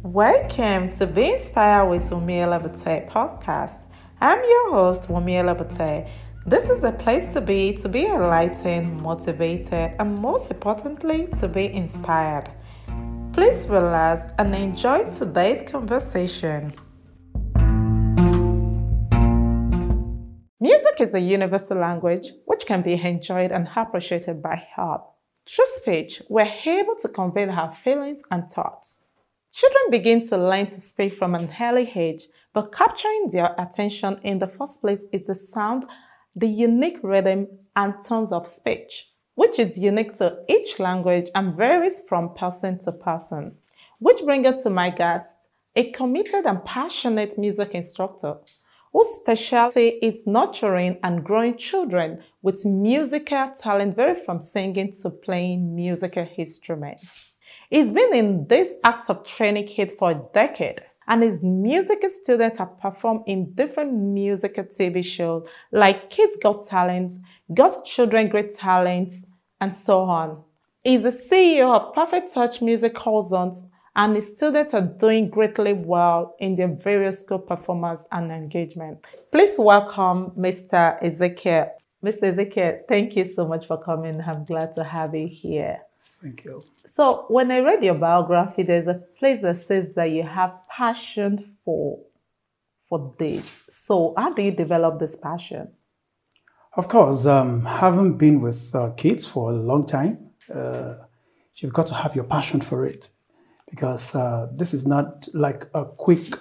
Welcome to Be Inspired with Wumi Elabate podcast. I'm your host, Wumi Elabate. This is a place to be enlightened, motivated, and most importantly, to be inspired. Please relax and enjoy today's conversation. Music is a universal language which can be enjoyed and appreciated by all. Through speech, we're able to convey our feelings and thoughts. Children begin to learn to speak from an early age, but capturing their attention in the first place is the sound, the unique rhythm, and tones of speech, which is unique to each language and varies from person to person. Which brings us to my guest, a committed and passionate music instructor, whose specialty is nurturing and growing children with musical talent, vary from singing to playing musical instruments. He's been in this act of training kid for a decade, and his musical students have performed in different musical TV shows like Kids Got Talent, God's Children Great Talents, and so on. He's the CEO of Perfect Touch Music Horizons, and his students are doing greatly well in their various school performance and engagement. Please welcome Mr. Ezekiel. Mr. Ezekiel, thank you so much for coming. I'm glad to have you here. Thank you. So when I read your biography, there's a place that says that you have passion for this. So how do you develop this passion? Of course, having been with kids for a long time, you've got to have your passion for it, because this is not like a quick,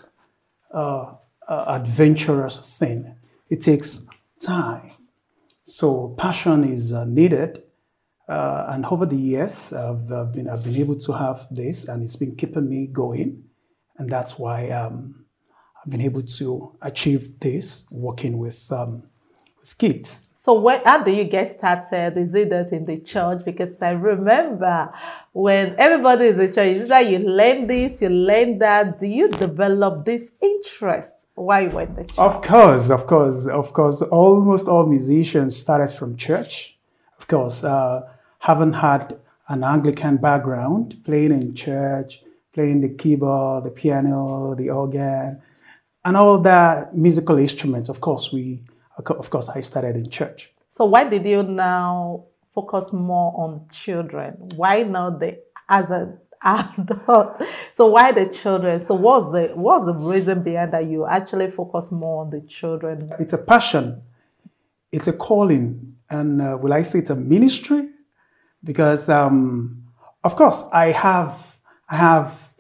adventurous thing. It takes time. So passion is needed. And over the years, I've been able to have this, and it's been keeping me going. And that's why I've been able to achieve this working with kids. So how do you get started? Is it that in the church? Because I remember when everybody is in church, it's like you learn this, you learn that. Do you develop this interest while you were in the church? Of course. Almost all musicians started from church. Of course, haven't had an Anglican background, playing in church, playing the keyboard, the piano, the organ, and all that musical instruments. Of course, I started in church. So why did you now focus more on children? Why not as an adult? So why the children? So what's the reason behind that you actually focus more on the children? It's a passion. It's a calling. And will I say it's a ministry? Because, of course, I have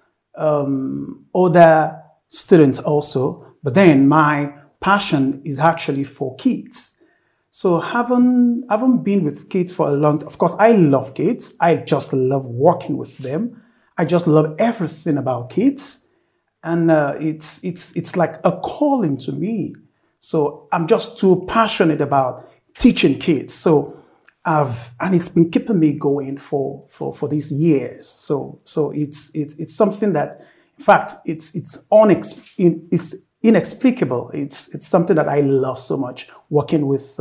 other students also, but then my passion is actually for kids. So having been with kids for a long time, of course, I love kids. I just love working with them. I just love everything about kids. And it's like a calling to me. So I'm just too passionate about teaching kids. So and it's been keeping me going for these years. So it's something that, in fact, it's inexplicable. It's something that I love so much, working with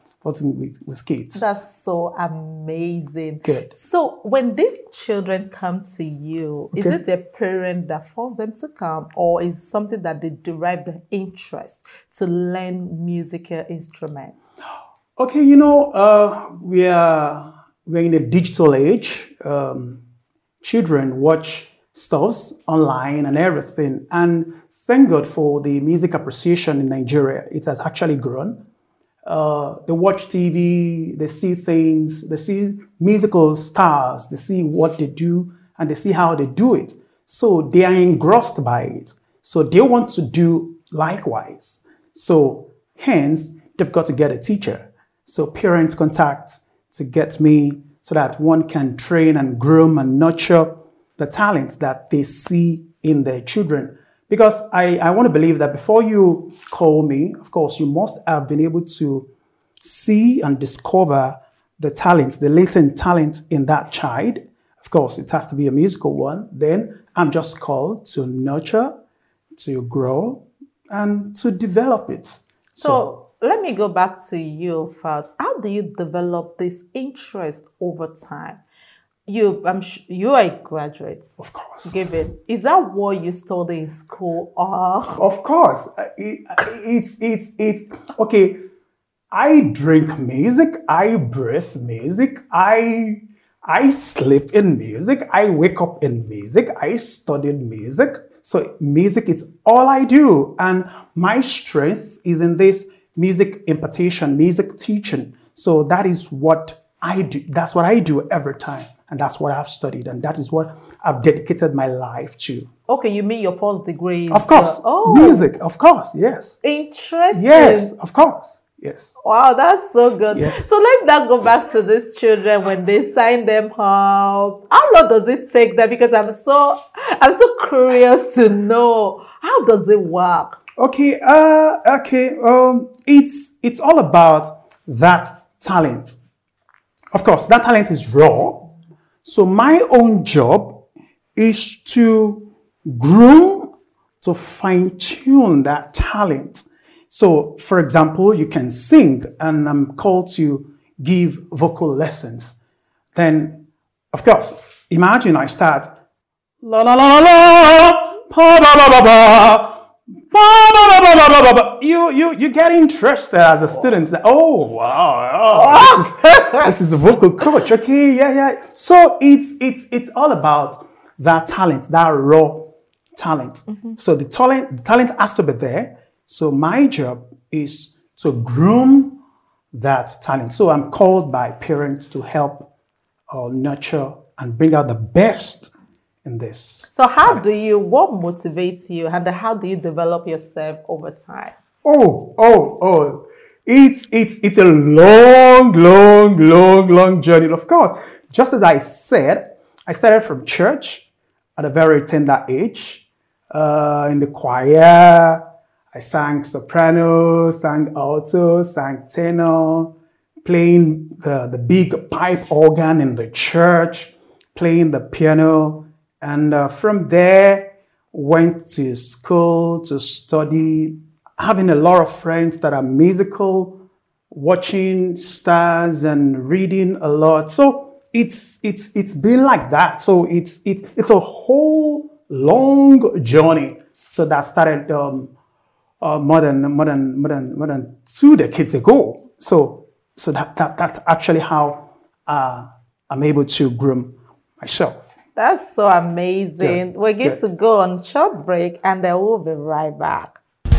kids. That's so amazing. Good. So when these children come to you, Okay. Is it a parent that forced them to come, or is something that they derive the interest to learn musical instruments? Okay, we're in a digital age. Children watch stuff online and everything. And thank God for the music appreciation in Nigeria. It has actually grown. They watch TV, they see things, they see musical stars, they see what they do, and they see how they do it. So they are engrossed by it. So they want to do likewise. So hence, they've got to get a teacher. So parents contact to get me so that one can train and groom and nurture the talents that they see in their children. Because I want to believe that before you call me, of course, you must have been able to see and discover the talents, the latent talent in that child. Of course, it has to be a musical one. Then I'm just called to nurture, to grow, and to develop it. So let me go back to you first. How do you develop this interest over time? you are a graduate. Of course. Given, is that what you study in school or? Of course. It's okay. I drink music. I breathe music. I sleep in music. I wake up in music. I studied music. So music is all I do. And my strength is in this music impartation, music teaching. So that is what I do. That's what I do every time. And that's what I've studied. And that is what I've dedicated my life to. Okay, you mean your first degree? Of course. Music, of course, yes. Interesting. Yes, of course. Yes. Wow, that's so good. Yes. So let's now go back to these children when they sign them up. How long does it take them? Because I'm so curious to know, how does it work? Okay. It's all about that talent. Of course, that talent is raw. So my own job is to groom, to fine-tune that talent. So, for example, you can sing, and I'm called to give vocal lessons. Then, of course, imagine I start la la la la la, ba ba ba ba ba, ba ba ba ba ba ba. You get interested as a student. That, oh wow, this is a vocal coach. Okay, yeah. So it's all about that talent, that raw talent. Mm-hmm. So the talent has to be there. So my job is to groom that talent. So I'm called by parents to help nurture and bring out the best in this. So what motivates you, and how do you develop yourself over time? It's a long journey. Of course, just as I said, I started from church at a very tender age, in the choir. I sang soprano, sang alto, sang tenor, playing the big pipe organ in the church, playing the piano. And from there, went to school to study, having a lot of friends that are musical, watching stars and reading a lot. So it's been like that. So it's a whole long journey. So that started more than 2 decades ago. So that's actually how I'm able to groom myself. That's so amazing. We're going to go on a short break, and then we'll be right back.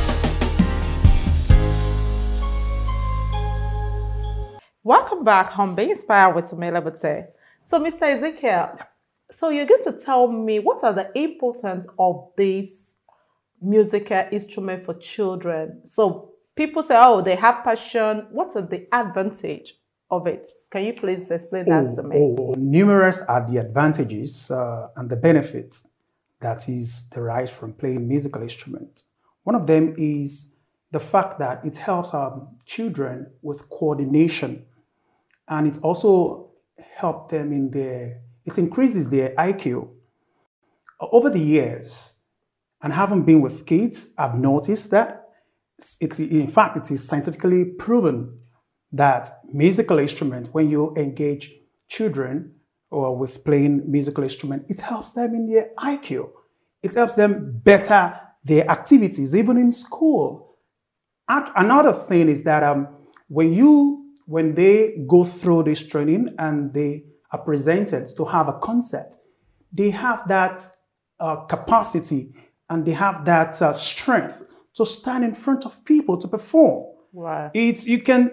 Welcome back on Be Inspired with Tumela Bute. So, Mr. Ezekiel, so you're going to tell me what are the importance of this musical instrument for children? So people say, oh, they have passion. What are the advantage of it? Can you please explain that to me? Numerous are the advantages and the benefits that is derived from playing musical instruments. One of them is the fact that it helps our children with coordination, and it also helps them it increases their IQ. Over the years, and having been with kids, I've noticed that it is scientifically proven that musical instrument, when you engage children or with playing musical instrument, it helps them in their IQ. It helps them better their activities, even in school. Another thing is that when they go through this training and they are presented to have a concept, they have that capacity and they have that strength to stand in front of people to perform. Wow. It's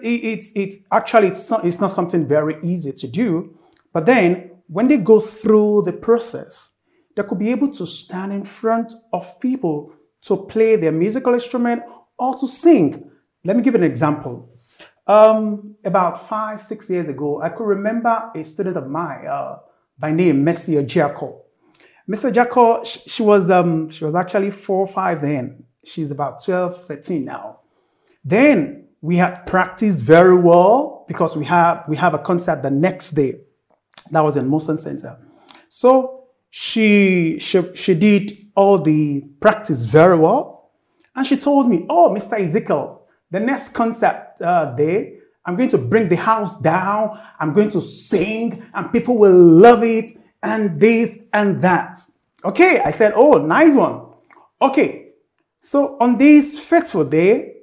not something very easy to do, but then when they go through the process, they could be able to stand in front of people to play their musical instrument or to sing. Let me give an example. About 5-6 years ago, I could remember a student of mine by name Messi Ojako. Miss Ojako, she was actually 4 or 5 then. She's about 12, 13 now. Then we had practiced very well because we have a concert the next day. That was in Motion Center. So she did all the practice very well. And she told me, oh, Mr. Ezekiel, the next concert day, I'm going to bring the house down. I'm going to sing and people will love it and this and that. Okay, I said, oh, nice one. Okay, so on this fateful day,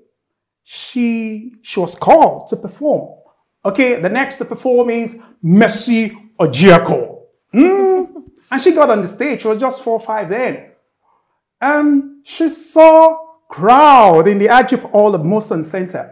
she was called to perform. Okay, the next to perform is Mercy Ojiako. And she got on the stage. She was just 4 or 5 then. And she saw crowd in the Ajip Hall of Moson Center.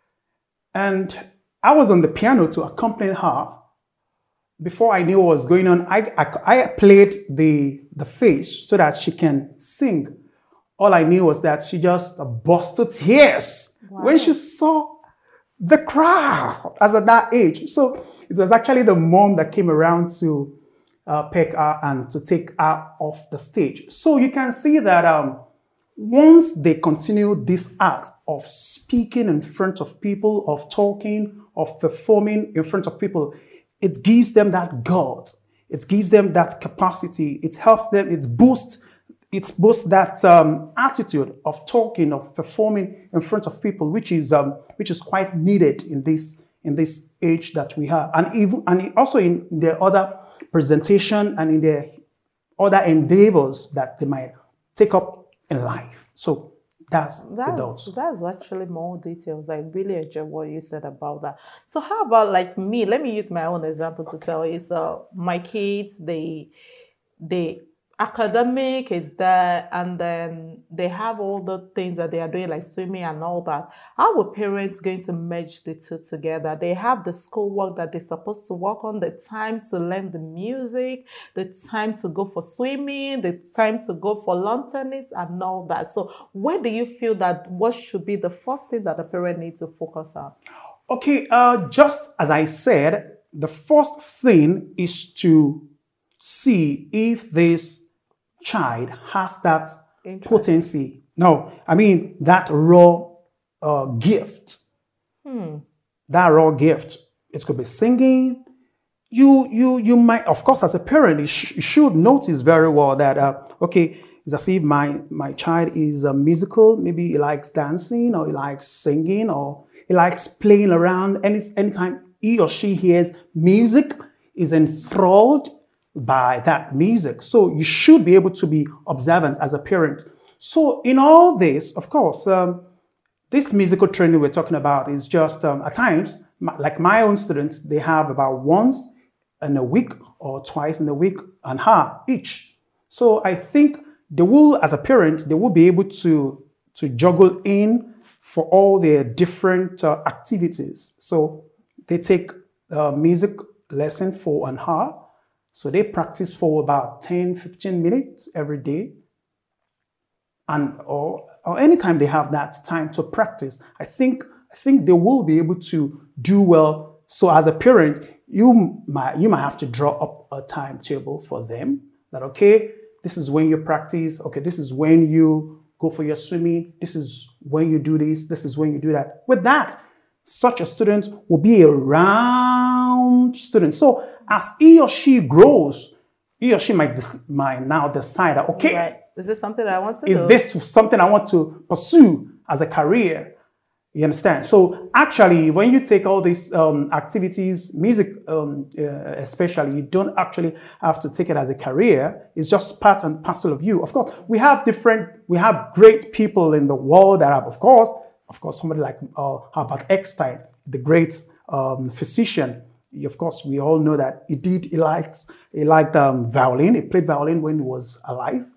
And I was on the piano to accompany her. Before I knew what was going on, I played the face so that she can sing. All I knew was that she just burst to tears when she saw the crowd as at that age. So it was actually the mom that came around to pick her and to take her off the stage. So you can see that once they continue this act of speaking in front of people, of talking, of performing in front of people, it gives them that God. It gives them that capacity. It helps them. It boosts that attitude of talking, of performing in front of people, which is quite needed in this age that we have, and also in their other presentation and in their other endeavors that they might take up in life. So that's actually more details. I really enjoy what you said about that. So how about like me? Let me use my own example to tell you. So my kids, they academic is there, and then they have all the things that they are doing like swimming and all that. How are parents going to merge the two together? They have the schoolwork that they're supposed to work on, the time to learn the music, the time to go for swimming, the time to go for lawn tennis and all that. So where do you feel that what should be the first thing that the parent needs to focus on? Okay, just as I said, the first thing is to see if this child has that potency. No, I mean that raw gift. That raw gift. It could be singing. You might, of course, as a parent, you should notice very well that okay, it's as if my child is musical. Maybe he likes dancing, or he likes singing, or he likes playing around. Anytime he or she hears music, is enthralled by that music. So you should be able to be observant as a parent. So in all this, of course, this musical training we're talking about is just at times, like my own students, they have about once in a week or twice in a week and half each. So I think they will, as a parent, they will be able to juggle in for all their different activities. So they take music lesson for an hour. So they practice for about 10, 15 minutes every day. And or anytime they have that time to practice, I think they will be able to do well. So as a parent, you might have to draw up a timetable for them that, okay, this is when you practice. Okay, this is when you go for your swimming. This is when you do this. This is when you do that. With that, such a student will be a round student. So as he or she grows, he or she might now decide that, okay, right. Is this something that I want to do? Is this something I want to pursue as a career? You understand? So actually, when you take all these activities, music especially, you don't actually have to take it as a career. It's just part and parcel of you. Of course, we have great people in the world that have, of course, somebody like Albert Einstein, the great physician. Of course, we all know that he liked violin. He played violin when he was alive.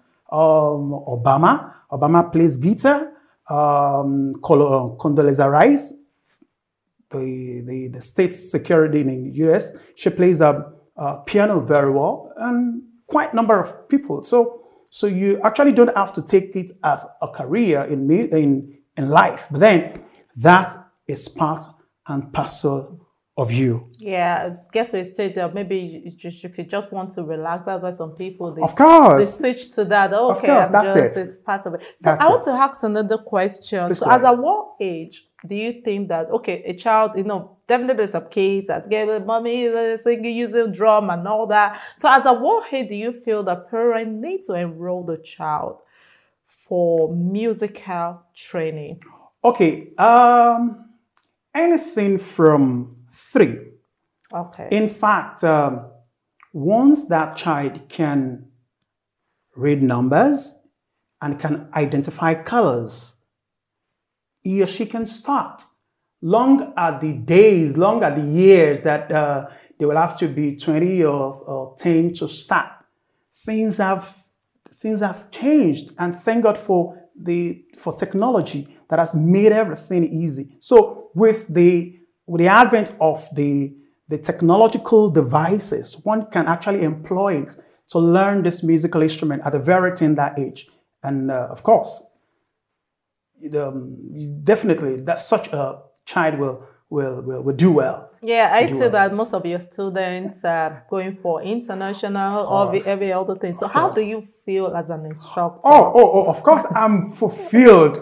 Obama plays guitar. Condoleezza Rice, the state security in the US, she plays piano very well, and quite a number of people. So you actually don't have to take it as a career in life, but then that is part and parcel of you. Yeah, it's get to a state that maybe if you just want to relax, that's why some people they switch to that. Okay, of course, it's part of it. So I want to ask another question. Please, so as at what age do you think that, okay, a child, definitely some kids that get mommy singing, using drum and all that. So as at what age do you feel the parent need to enroll the child for musical training? Okay, Anything from 3. Okay. In fact, once that child can read numbers and can identify colors, he or she can start. Long are the days, long are the years that they will have to be 20 or 10 to start. Things have changed, and thank God for technology that has made everything easy. So with the advent of the technological devices, one can actually employ it to learn this musical instrument at a very tender age. And of course, definitely that such a child will do well. Yeah, I see that most of your students are going for international or every other thing. So how do you feel as an instructor? Of course, I'm fulfilled.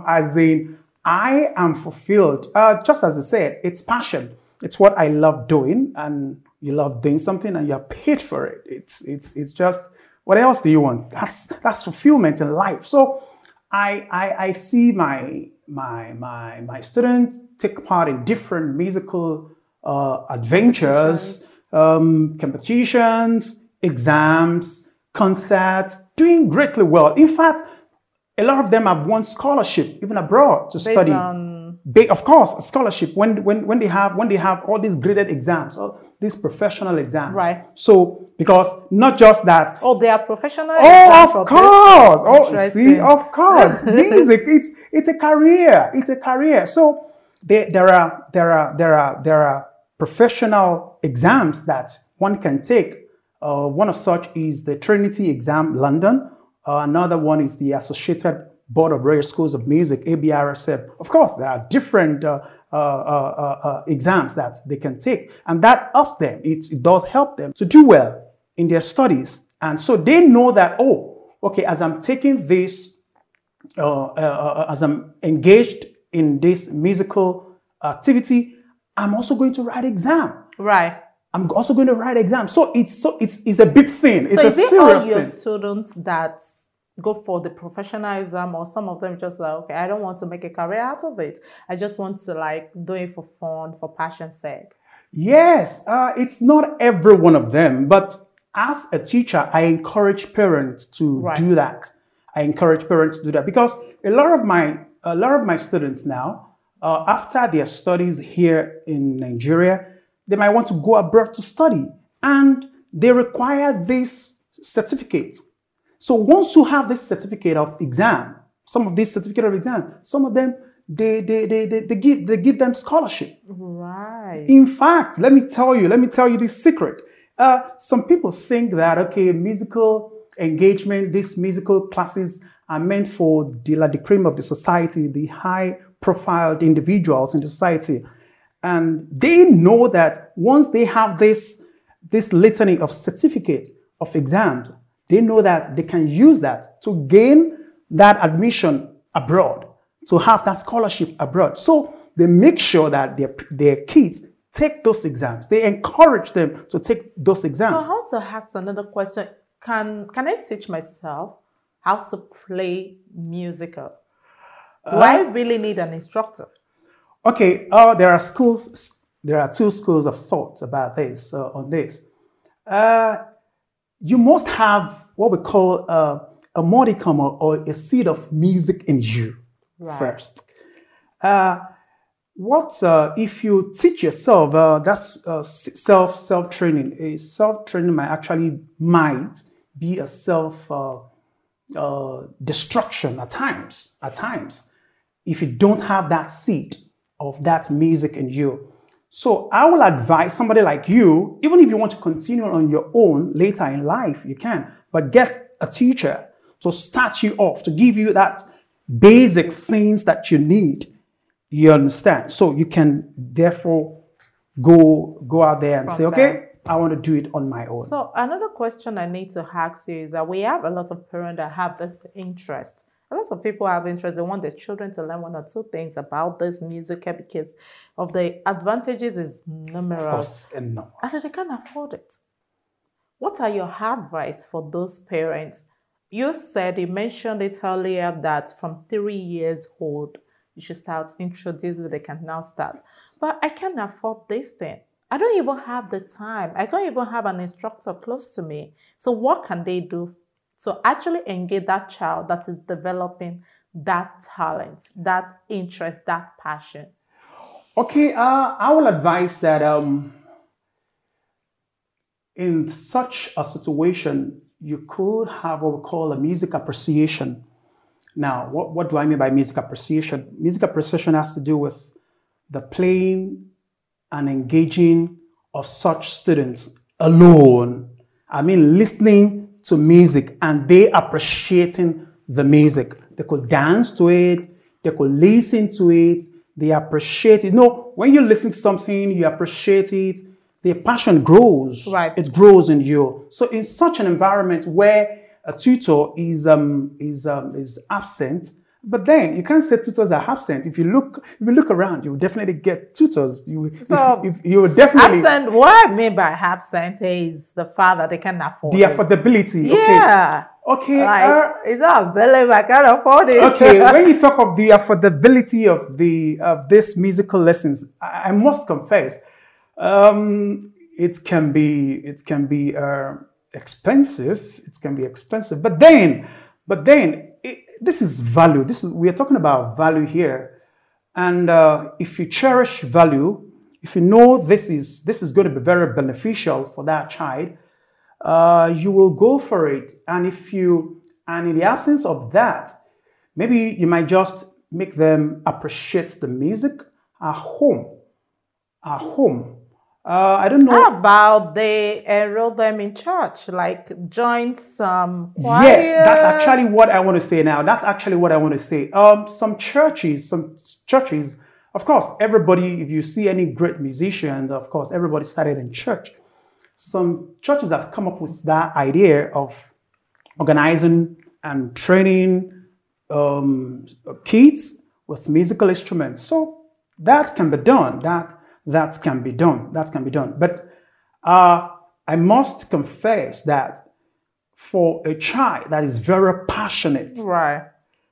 I am fulfilled. Just as I said, it's passion. It's what I love doing, and you love doing something and you're paid for it. It's just, what else do you want? That's fulfillment in life. So I see my students take part in different musical adventures, competitions, exams, concerts, doing greatly well. In fact, a lot of them have won scholarship even abroad to study. Of course, a scholarship when they have all these graded exams, all these professional exams. Right. So because not just that. Oh, they are professional. Oh, of course. Oh, see, of course. Music, it's a career. It's a career. So there are professional exams that one can take. One of such is the Trinity Exam, London. Another one is the Associated Board of Royal Schools of Music, ABRSM. Of course, there are different exams that they can take, and that helps them. It does help them to do well in their studies. And so they know that, as I'm taking this, as I'm engaged in this musical activity, I'm also going to write exam. Right. I'm also going to write exam. So it's a big thing. It's so a serious thing. So is it all your students that go for the professional exam, or some of them just like, okay, I don't want to make a career out of it. I just want to do it for fun, for passion's sake? Yes, it's not every one of them, but as a teacher, I encourage parents to do that. I encourage parents to do that because a lot of my students now, after their studies here in Nigeria, they might want to go abroad to study, and they require this certificate. So once you have this certificate of exam, some of them they give them scholarship. Right. In fact, let me tell you this secret. Some people think that musical engagement, these musical classes are meant for the cream of the society, the high-profile individuals in the society, and they know that once they have this litany of certificate of exams, they know that they can use that to gain that admission abroad, to have that scholarship abroad. So they make sure that their kids take those exams. They encourage them to take those exams. So I want to ask another question. Can I teach myself how to play musical? Do I really need an instructor? Okay, there are two schools of thought about this, on this. You must have what we call a modicum or a seed of music in you first. If you teach yourself, that's self-training. Self-training might be a destruction at times, if you don't have that seed of that music in you. So I will advise somebody like you, even if you want to continue on your own later in life, you can, but get a teacher to start you off, to give you that basic things that you need. You understand? So you can therefore go out there and say, okay, I want to do it on my own. So another question I need to ask you is that we have a lot of parents that have this interest. A lot of people have interest. They want their children to learn one or two things about this music because of the advantages is numerous. Of course, enormous. And they can't afford it. What are your advice for those parents? You mentioned it earlier that from 3 years old, you should start, introduce it, they can now start. But I can't afford this thing. I don't even have the time. I can't even have an instructor close to me. So what can they do to actually engage that child that is developing that talent, that interest, that passion? Okay, I will advise that in such a situation, you could have what we call a music appreciation. Now, what do I mean by music appreciation? Music appreciation has to do with the playing and engaging of such students alone. I mean, listening to music and they appreciating the music. They could dance to it, they could listen to it, they appreciate it. No, when you listen to something, you appreciate it, the passion grows. Right. It grows in you. So in such an environment where a tutor is absent, but then you can't say tutors are absent. If you look around, you will definitely get tutors. If you will definitely absent. What I mean by absent is the fact that they can afford the affordability. Yeah. Okay. Like, it's not available. I can't afford it. Okay. When you talk of the affordability of this musical lessons, I must confess, it can be expensive. It can be expensive. But then, this is value. We are talking about value here. And if you cherish value, if you know this is going to be very beneficial for that child, you will go for it. And in the absence of that, maybe you might just make them appreciate the music at home. I don't know. How about they enroll them in church, like join some choir? Yes, that's actually what I want to say now. Some churches, of course, everybody, if you see any great musicians, of course, everybody started in church. Some churches have come up with that idea of organizing and training kids with musical instruments. So that can be done. That can be done. But I must confess that for a child that is very passionate, right,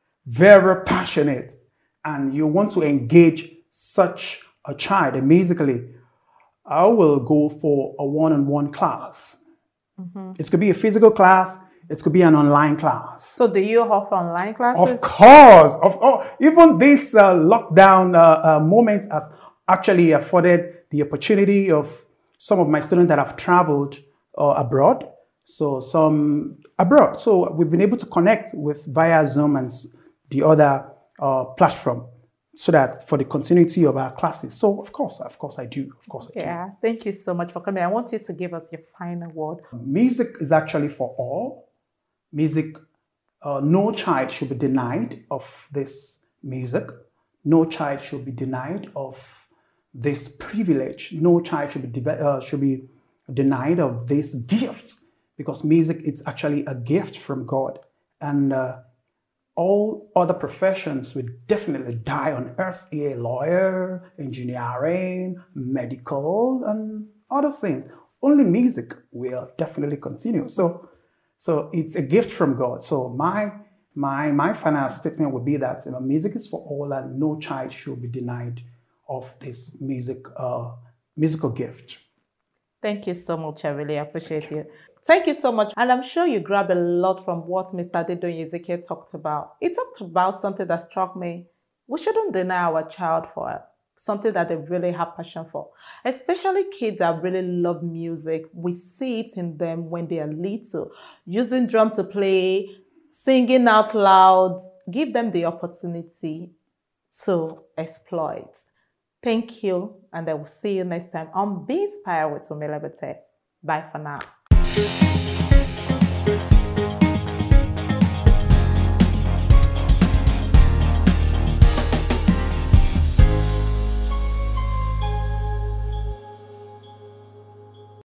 and you want to engage such a child musically, I will go for a one-on-one class. Mm-hmm. It could be a physical class. It could be an online class. So do you offer online classes? Of course. Even this lockdown moment has actually afforded the opportunity of some of my students that have traveled abroad. So we've been able to connect with via Zoom and the other platform, so that for the continuity of our classes. So of course I do. Yeah, thank you so much for coming. I want you to give us your final word. Music is actually for all. Music, no child should be denied of this music. No child should be denied of this privilege. No child should be denied of this gift, because music is actually a gift from God. And all other professions would definitely die on earth, a lawyer, engineering, medical, and other things. Only music will definitely continue. So it's a gift from God. So my final statement would be that music is for all, and no child should be denied of this musical gift. Thank you so much. I really appreciate you. Thank you so much. And I'm sure you grabbed a lot from what Mr. Adedoyin Ezekiel talked about. He talked about something that struck me. We shouldn't deny our child for something that they really have passion for. Especially kids that really love music. We see it in them when they are little. Using drum to play, singing out loud. Give them the opportunity to exploit. Thank you, and I will see you next time on Be Inspired with Omilebete. Bye for now.